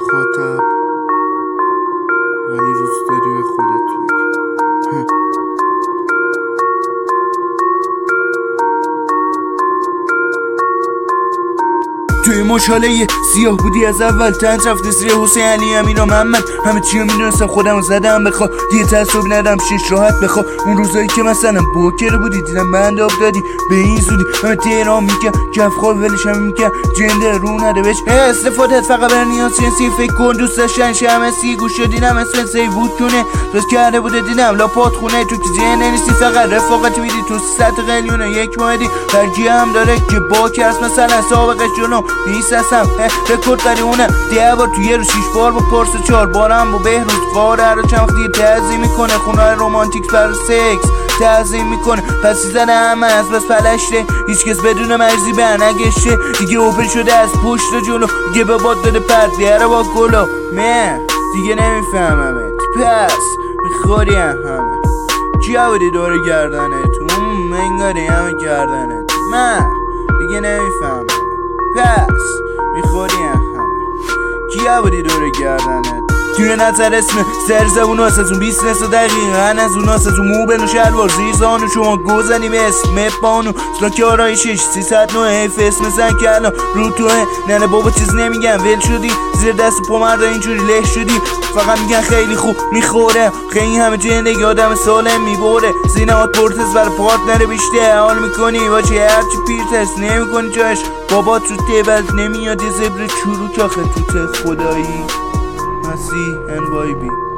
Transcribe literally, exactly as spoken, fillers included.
مخاطب ولی روست داری به خودت بگی. توی مشاله سیاه بودی از اول تنت رفت زیر حسین علی امین و محمد همه چی رو میدونستم خودم رو زدم بخوا دیگه تعصب ندم شش راحت بخوا اون روزایی که مثلا بوکر بودی دیدم بند آب دادی به این زودی همه تهران میکن کف خواب ولش هم میکن جنده رو نده بهش استفادت فقط بر نیاز سینسی فکر کن دوست داشتن شمسی گوش دیدم اسم سی بود کنه دوست کرده بوده دیدم لاپات خونه تو که جنده نیستی فقط رفاقت میدی تو ست قلیونه یک ماهدی برگی هم داره که با کس مثلا سابقش جلو نیست اصلا رکورد داری اونه ده بار تو یه رو شیش بار با پرس چهار بارم با بهروز قاره رو چند وقتی تعظیم میکنه خونه رومانتیک برای سکس تعظیم میکنه پس زنه همه از بس پلشته هیچ کس بدون مرزی به نگشته دیگه اوپن شده از پشت جلو دیگه به باد داده پرد بیاره با گلو من دیگه نمیفهممت پس میخوری همه کیا بودی دور گردنت منگاری همه گردنت من دیگه نمیفهمم پس میخوری همه کیا بودی دور گردنت توی نظر اسم سر زبونو از اون بیسنس و دقیقا از اون از اون مو بنو شلوار زیزانو شما گوزنیم اسم بانو سلاک آرایشش سیصد نوه حیف اسم زن که الان رو توه ننه بابا چیز نمیگن ول شدی زیر دست پمردا اینجوری له شدی فقط میگن خیلی خوب میخوره خیلی همه زندگی آدم سالم میبره زینهات پرتز برای پارتنر بیشتر حال میکنی باچه هرچی پیرتست نمیکنی جاش بابا تو تیبل نمیاد یه زبر چروک آخه تو ته خدایی مسیح ان وای بی